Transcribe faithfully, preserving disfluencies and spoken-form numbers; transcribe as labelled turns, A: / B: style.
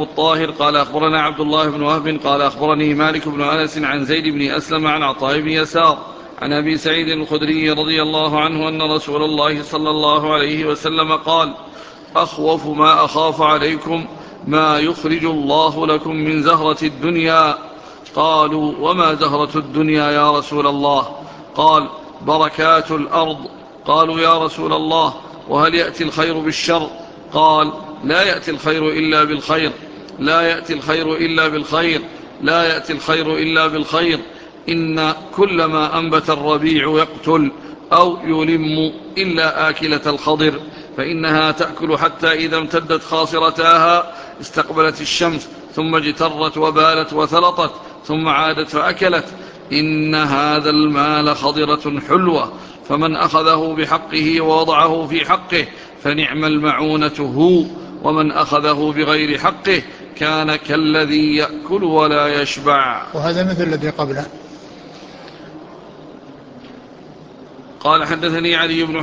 A: أبو الطاهر قال أخبرنا عبد الله بن وهب قال أخبرني مالك بن أنس عن زيد بن أسلم عن عطاء بن يسار عن أبي سعيد الخدري رضي الله عنه أن رسول الله صلى الله عليه وسلم قال أخوف ما أخاف عليكم ما يخرج الله لكم من زهرة الدنيا. قالوا وما زهرة الدنيا يا رسول الله؟ قال بركات الأرض. قالوا يا رسول الله وهل يأتي الخير بالشر؟ قال لا يأتي الخير إلا بالخير لا يأتي الخير إلا بالخير لا يأتي الخير إلا بالخير إن كل ما أنبت الربيع يقتل أو يلم إلا آكلة الخضر فإنها تأكل حتى إذا امتدت خاصرتاها استقبلت الشمس ثم اجترت وبالت وثلطت ثم عادت فأكلت. إن هذا المال خضرة حلوة فمن أخذه بحقه ووضعه في حقه فنعم المعونة هو ومن أخذه بغير حقه كان كالذي يأكل ولا يشبع.
B: وهذا مثل الذي قبله.
A: قال حدثني علي بن